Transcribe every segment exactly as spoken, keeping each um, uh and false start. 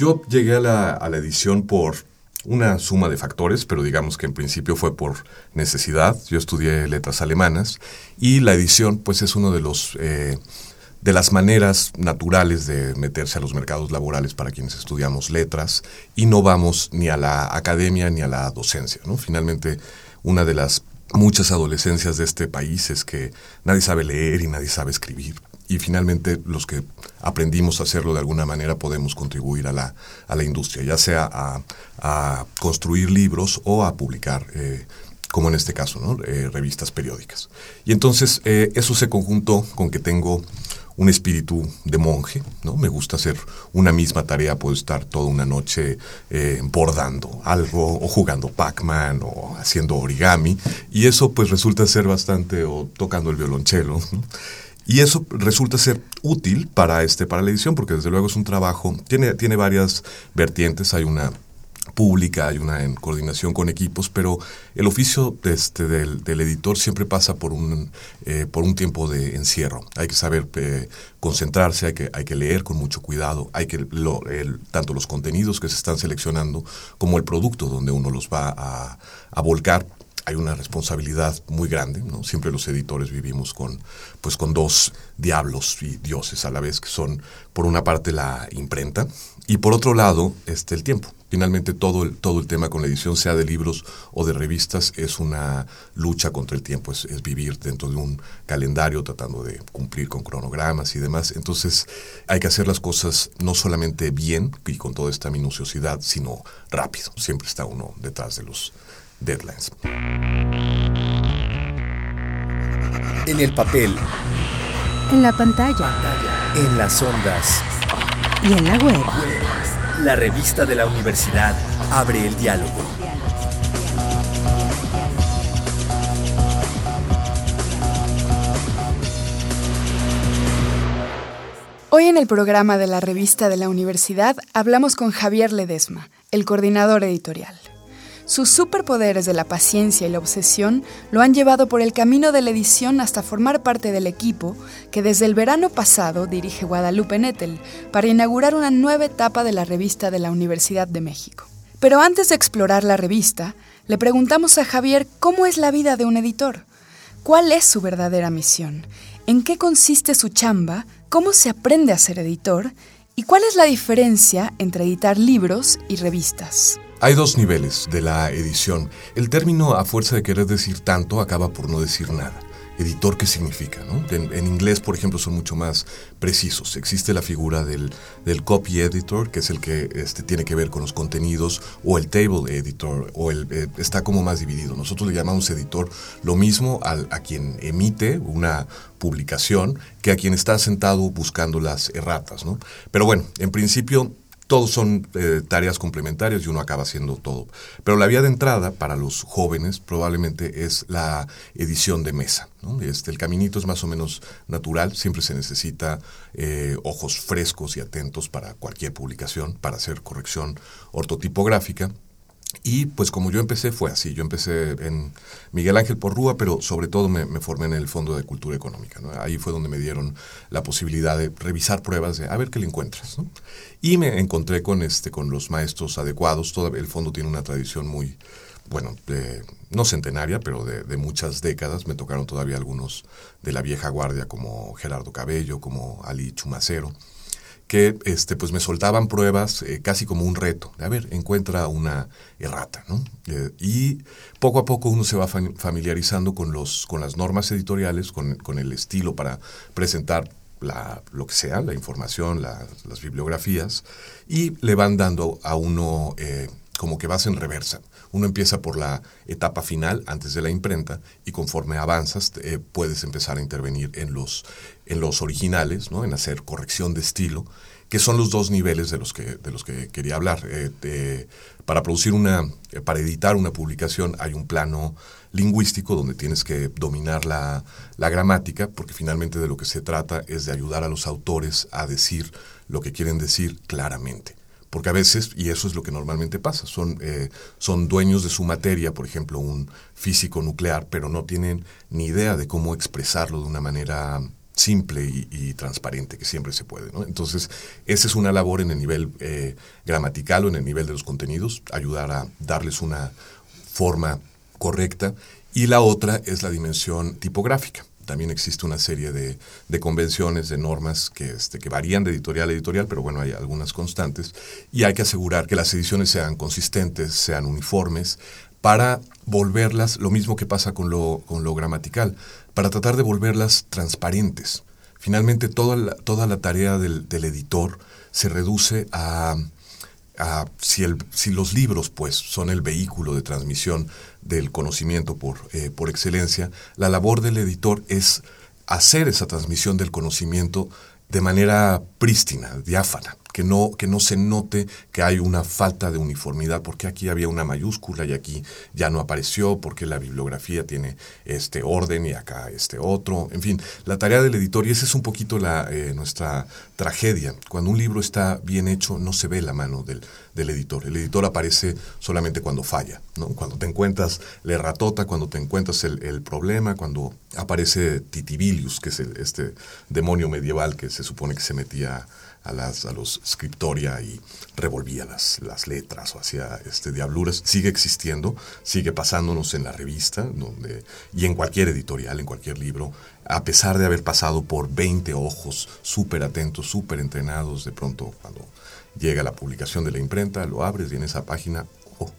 Yo llegué a la, a la edición por una suma de factores, pero digamos que en principio fue por necesidad. Yo estudié letras alemanas y la edición pues es uno de los eh, de las maneras naturales de meterse a los mercados laborales para quienes estudiamos letras y no vamos ni a la academia ni a la docencia, ¿no? Finalmente, una de las muchas adolescencias de este país es que nadie sabe leer y nadie sabe escribir. Y finalmente los que aprendimos a hacerlo de alguna manera podemos contribuir a la, a la industria, ya sea a, a construir libros o a publicar, eh, como en este caso, ¿no? eh, revistas periódicas. Y entonces eh, eso se conjuntó con que tengo un espíritu de monje, ¿no? Me gusta hacer una misma tarea, puedo estar toda una noche eh, bordando algo o jugando Pac-Man o haciendo origami y eso pues resulta ser bastante, o tocando el violonchelo, ¿no? Y eso resulta ser útil para este para la edición, porque desde luego es un trabajo, tiene, tiene varias vertientes, hay una pública, hay una en coordinación con equipos, pero el oficio de este, del, del editor siempre pasa por un, eh, por un tiempo de encierro. Hay que saber eh, concentrarse, hay que, hay que leer con mucho cuidado, hay que lo, el, tanto los contenidos que se están seleccionando como el producto donde uno los va a, a volcar. Hay una responsabilidad muy grande, ¿no? Siempre los editores vivimos con, pues, con dos diablos y dioses a la vez, que son, por una parte, la imprenta y, por otro lado, este, el tiempo. Finalmente, todo el, todo el tema con la edición, sea de libros o de revistas, es una lucha contra el tiempo, es, es vivir dentro de un calendario tratando de cumplir con cronogramas y demás. Entonces, hay que hacer las cosas no solamente bien y con toda esta minuciosidad, sino rápido. Siempre está uno detrás de los deadlines. En el papel, en la pantalla, en las ondas y en la web. La revista de la universidad abre el diálogo. Hoy en el programa de la revista de la universidad hablamos con Javier Ledesma, el coordinador editorial. Sus superpoderes de la paciencia y la obsesión lo han llevado por el camino de la edición hasta formar parte del equipo que desde el verano pasado dirige Guadalupe Nettel para inaugurar una nueva etapa de la revista de la Universidad de México. Pero antes de explorar la revista, le preguntamos a Javier cómo es la vida de un editor, cuál es su verdadera misión, en qué consiste su chamba, cómo se aprende a ser editor y cuál es la diferencia entre editar libros y revistas. Hay dos niveles de la edición. El término, a fuerza de querer decir tanto, acaba por no decir nada. Editor, ¿qué significa, no? En, en inglés, por ejemplo, son mucho más precisos. Existe la figura del, del copy editor, que es el que este, tiene que ver con los contenidos, o el table editor, o el eh, está como más dividido. Nosotros le llamamos editor lo mismo al, a quien emite una publicación que a quien está sentado buscando las erratas, ¿no? Pero bueno, en principio, todos son eh, tareas complementarias y uno acaba haciendo todo. Pero la vía de entrada para los jóvenes probablemente es la edición de mesa, ¿no? Este, el caminito es más o menos natural, siempre se necesita eh, ojos frescos y atentos para cualquier publicación, para hacer corrección ortotipográfica. Y pues como yo empecé fue así, yo empecé en Miguel Ángel Porrúa, pero sobre todo me, me formé en el Fondo de Cultura Económica, ¿no? Ahí fue donde me dieron la posibilidad de revisar pruebas, de a ver qué le encuentras, ¿no? Y me encontré con, este, con los maestros adecuados. Todo el fondo tiene una tradición muy, bueno, de, no centenaria, pero de, de muchas décadas. Me tocaron todavía algunos de la vieja guardia como Gerardo Cabello, como Ali Chumacero, que este, pues me soltaban pruebas eh, casi como un reto. A ver, encuentra una errata, ¿no? Eh, y poco a poco uno se va familiarizando con, los, con las normas editoriales, con, con el estilo para presentar la, lo que sea, la información, la, las bibliografías, y le van dando a uno eh, como que vas en reversa. Uno empieza por la etapa final, antes de la imprenta, y conforme avanzas eh, puedes empezar a intervenir en los, en los originales, ¿no? En hacer corrección de estilo, que son los dos niveles de los que, de los que quería hablar. Eh, eh, para producir una, eh, para editar una publicación hay un plano lingüístico donde tienes que dominar la, la gramática, porque finalmente de lo que se trata es de ayudar a los autores a decir lo que quieren decir claramente. Porque a veces, y eso es lo que normalmente pasa, son, eh, son dueños de su materia, por ejemplo, un físico nuclear, pero no tienen ni idea de cómo expresarlo de una manera simple y, y transparente, que siempre se puede, ¿no? Entonces, esa es una labor en el nivel eh, gramatical o en el nivel de los contenidos, ayudar a darles una forma correcta. Y la otra es la dimensión tipográfica. También existe una serie de, de convenciones, de normas que, este, que varían de editorial a editorial, pero bueno, hay algunas constantes. Y hay que asegurar que las ediciones sean consistentes, sean uniformes, para volverlas, lo mismo que pasa con lo, con lo gramatical, para tratar de volverlas transparentes. Finalmente, toda la, toda la tarea del, del editor se reduce a, a si, el, si los libros pues, son el vehículo de transmisión del conocimiento por, eh, por excelencia, la labor del editor es hacer esa transmisión del conocimiento de manera prístina, diáfana, que no, que no se note que hay una falta de uniformidad, porque aquí había una mayúscula y aquí ya no apareció, porque la bibliografía tiene este orden y acá este otro. En fin, la tarea del editor, y esa es un poquito la, eh, nuestra tragedia. Cuando un libro está bien hecho, no se ve la mano del, del editor. El editor aparece solamente cuando falla, ¿no? Cuando te encuentras la erratota, cuando te encuentras el, el problema, cuando aparece Titibilius, que es el, este demonio medieval que se supone que se metía a, las, a los scriptoria y revolvía las, las letras o hacía este, diabluras. Sigue existiendo, sigue pasándonos en la revista donde, y en cualquier editorial, en cualquier libro, a pesar de haber pasado por veinte ojos súper atentos, súper entrenados. De pronto, cuando llega la publicación de la imprenta, lo abres y en esa página, oh.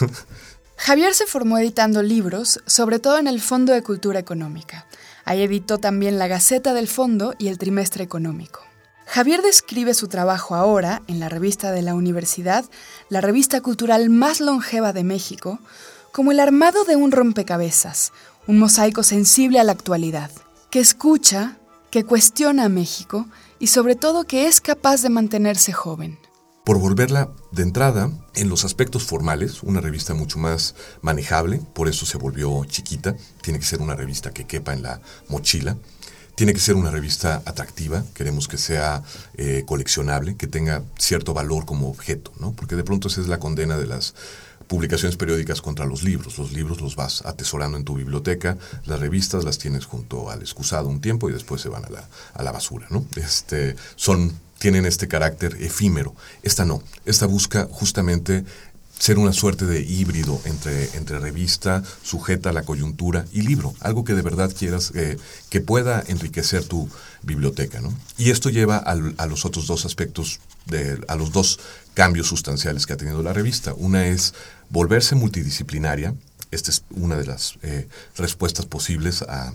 Javier se formó editando libros, sobre todo en el Fondo de Cultura Económica. Ahí editó también la Gaceta del Fondo y el Trimestre Económico. Javier describe su trabajo ahora, en la revista de la universidad, la revista cultural más longeva de México, como el armado de un rompecabezas, un mosaico sensible a la actualidad, que escucha, que cuestiona a México y sobre todo que es capaz de mantenerse joven. Por volverla, de entrada, en los aspectos formales, una revista mucho más manejable, por eso se volvió chiquita, tiene que ser una revista que quepa en la mochila, tiene que ser una revista atractiva, queremos que sea eh, coleccionable, que tenga cierto valor como objeto, ¿no? Porque de pronto esa es la condena de las publicaciones periódicas contra los libros. Los libros los vas atesorando en tu biblioteca, las revistas las tienes junto al excusado un tiempo y después se van a la, a la basura, ¿no? Este, son, tienen este carácter efímero. Esta no, esta busca justamente ser una suerte de híbrido entre, entre revista, sujeta a la coyuntura y libro, algo que de verdad quieras, eh, que pueda enriquecer tu biblioteca, ¿no? Y esto lleva al, a los otros dos aspectos, de, a los dos cambios sustanciales que ha tenido la revista. Una es volverse multidisciplinaria. Esta es una de las eh, respuestas posibles a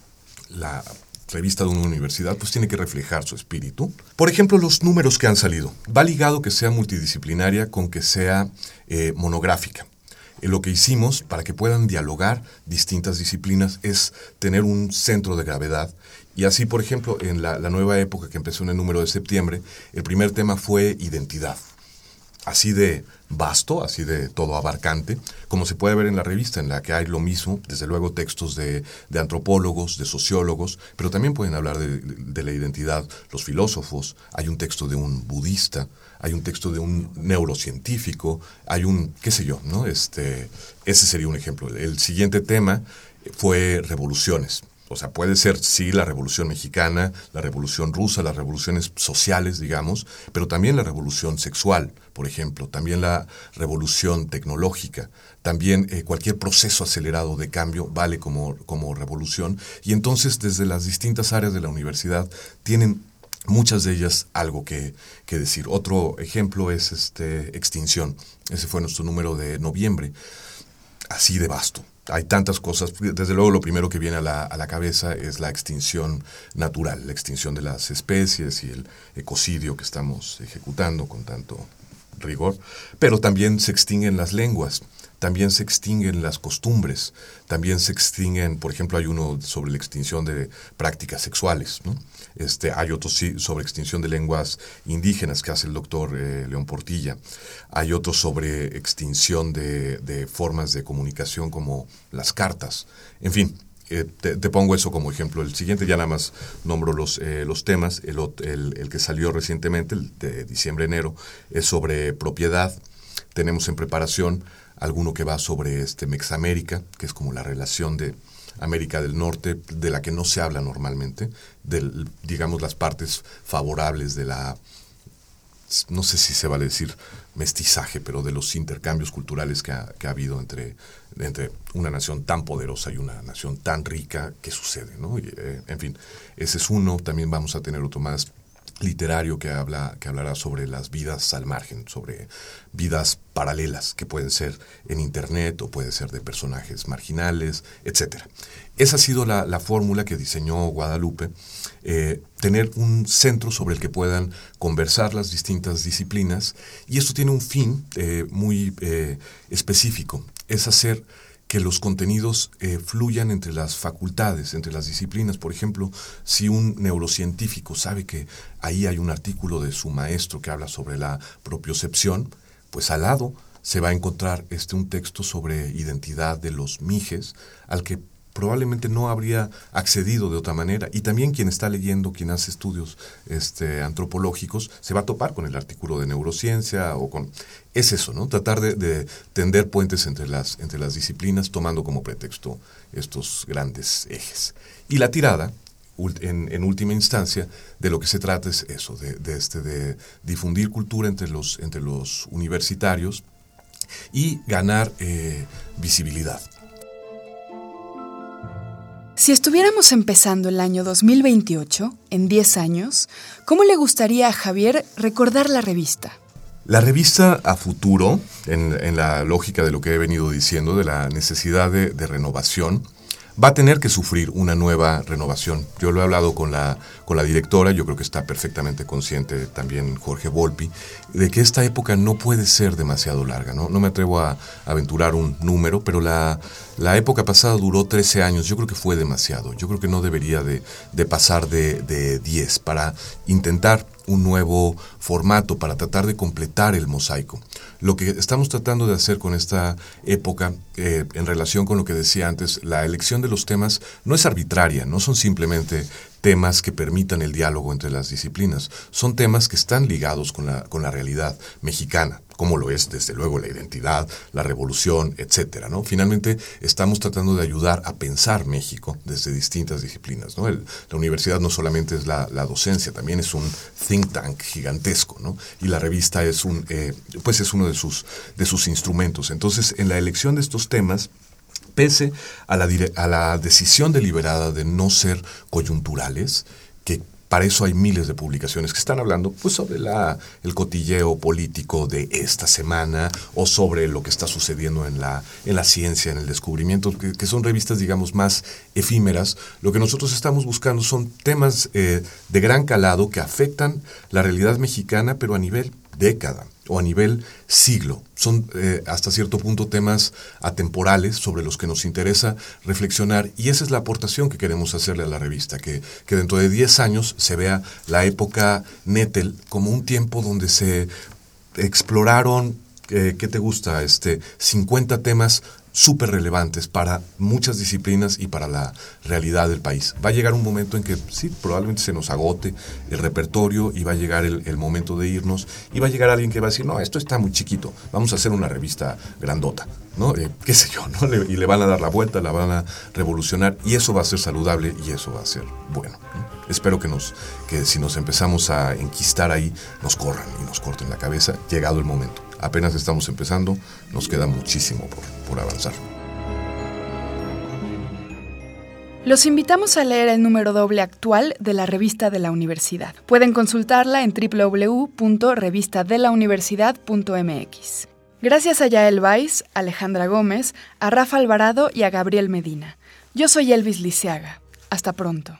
la revista de una universidad, pues tiene que reflejar su espíritu. Por ejemplo, los números que han salido. Va ligado que sea multidisciplinaria con que sea eh, monográfica. Eh, lo que hicimos para que puedan dialogar distintas disciplinas es tener un centro de gravedad. Y así, por ejemplo, en la, la nueva época que empezó en el número de septiembre, el primer tema fue identidad. Así de vasto, así de todo abarcante, como se puede ver en la revista, en la que hay lo mismo, desde luego textos de, de antropólogos, de sociólogos, pero también pueden hablar de, de la identidad los filósofos, hay un texto de un budista, hay un texto de un neurocientífico, hay un, qué sé yo, ¿no? Este, ese sería un ejemplo. El siguiente tema fue revoluciones. O sea, puede ser, sí, la Revolución Mexicana, la Revolución Rusa, las revoluciones sociales, digamos, pero también la revolución sexual, por ejemplo, también la revolución tecnológica, también eh, cualquier proceso acelerado de cambio vale como, como revolución. Y entonces, desde las distintas áreas de la universidad, tienen muchas de ellas algo que, que decir. Otro ejemplo es este, extinción. Ese fue nuestro número de noviembre, así de vasto. Hay tantas cosas. Desde luego lo primero que viene a la, a la cabeza es la extinción natural, la extinción de las especies y el ecocidio que estamos ejecutando con tanto rigor. Pero también se extinguen las lenguas, también se extinguen las costumbres, también se extinguen, por ejemplo, hay uno sobre la extinción de prácticas sexuales, ¿no? Este, hay otro sí, sobre extinción de lenguas indígenas que hace el doctor eh, León Portilla. Hay otro sobre extinción de, de formas de comunicación como las cartas. En fin, eh, te, te pongo eso como ejemplo. El siguiente ya nada más nombro los, eh, los temas. El, el, el que salió recientemente, el de diciembre-enero, es sobre propiedad. Tenemos en preparación alguno que va sobre este Mexamérica, que es como la relación de América del Norte, de la que no se habla normalmente, del, digamos, las partes favorables de la, no sé si se vale decir mestizaje, pero de los intercambios culturales que ha, que ha habido entre, entre una nación tan poderosa y una nación tan rica, ¿qué sucede, ¿no? Y, eh, en fin, ese es uno. También vamos a tener otro más literario que habla que hablará sobre las vidas al margen, sobre vidas paralelas que pueden ser en internet o pueden ser de personajes marginales, etcétera. Esa ha sido la, la fórmula que diseñó Guadalupe, eh, tener un centro sobre el que puedan conversar las distintas disciplinas, y esto tiene un fin eh, muy eh, específico, es hacer que los contenidos eh, fluyan entre las facultades, entre las disciplinas. Por ejemplo, si un neurocientífico sabe que ahí hay un artículo de su maestro que habla sobre la propiocepción, pues al lado se va a encontrar este, un texto sobre identidad de los mijes, al que probablemente no habría accedido de otra manera. Y también quien está leyendo, quien hace estudios este, antropológicos, se va a topar con el artículo de neurociencia o con... Es eso, ¿no? Tratar de, de tender puentes entre las, entre las disciplinas, tomando como pretexto estos grandes ejes. Y la tirada, en, en última instancia, de lo que se trata es eso, de, de, este, de difundir cultura entre los, entre los universitarios y ganar eh, visibilidad. Si estuviéramos empezando el año dos mil veintiocho, en diez años, ¿cómo le gustaría a Javier recordar la revista? La revista a futuro, en, en la lógica de lo que he venido diciendo, de la necesidad de, de renovación, va a tener que sufrir una nueva renovación. Yo lo he hablado con la, con la directora, yo creo que está perfectamente consciente también Jorge Volpi, de que esta época no puede ser demasiado larga, ¿no? No me atrevo a, a aventurar un número, pero la, la época pasada duró trece años, yo creo que fue demasiado, yo creo que no debería de, de pasar de, de diez para intentar un nuevo formato, para tratar de completar el mosaico. Lo que estamos tratando de hacer con esta época, eh, en relación con lo que decía antes, la elección de los temas no es arbitraria, no son simplemente temas que permitan el diálogo entre las disciplinas, son temas que están ligados con la, con la realidad mexicana, como lo es desde luego la identidad, la revolución, etcétera, ¿no? Finalmente estamos tratando de ayudar a pensar México desde distintas disciplinas, ¿no? El, la universidad no solamente es la, la docencia, también es un think tank gigantesco, ¿no? Y la revista es un, eh, pues es uno de sus, de sus instrumentos. Entonces, en la elección de estos temas, pese a la, a la decisión deliberada de no ser coyunturales, que para eso hay miles de publicaciones que están hablando pues sobre la, el cotilleo político de esta semana o sobre lo que está sucediendo en la, en la ciencia, en el descubrimiento, que, que son revistas, digamos, más efímeras. Lo que nosotros estamos buscando son temas eh, de gran calado que afectan la realidad mexicana, pero a nivel década o a nivel siglo. Son eh, hasta cierto punto temas atemporales sobre los que nos interesa reflexionar, y esa es la aportación que queremos hacerle a la revista, que, que dentro de diez años se vea la época Nettel como un tiempo donde se exploraron, eh, ¿qué te gusta? Este, cincuenta temas súper relevantes para muchas disciplinas y para la realidad del país. Va a llegar un momento en que sí, probablemente se nos agote el repertorio y va a llegar el, el momento de irnos y va a llegar alguien que va a decir, no, esto está muy chiquito, vamos a hacer una revista grandota, ¿no? Eh, qué sé yo, ¿no? Le, y le van a dar la vuelta, la van a revolucionar, y eso va a ser saludable y eso va a ser bueno, ¿no? Espero que, nos, que si nos empezamos a enquistar ahí, nos corran y nos corten la cabeza, llegado el momento. Apenas estamos empezando, nos queda muchísimo por, por avanzar. Los invitamos a leer el número doble actual de la Revista de la Universidad. Pueden consultarla en doble u doble u doble u punto revista de la universidad punto m x. Gracias a Yael Weiss, Alejandra Gómez, a Rafa Alvarado y a Gabriel Medina. Yo soy Elvis Liceaga. Hasta pronto.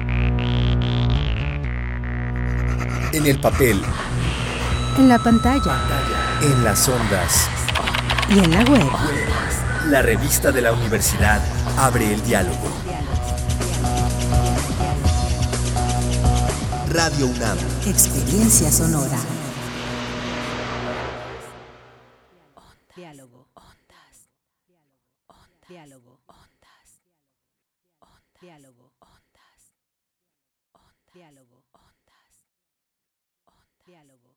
En el papel, En la pantalla en las ondas, y en la web. la revista de la universidad abre el diálogo. Radio UNAM. Experiencia sonora. Diálogo. Ondas. Diálogo. Ondas. Diálogo. Ondas. Diálogo. Ondas. Diálogo.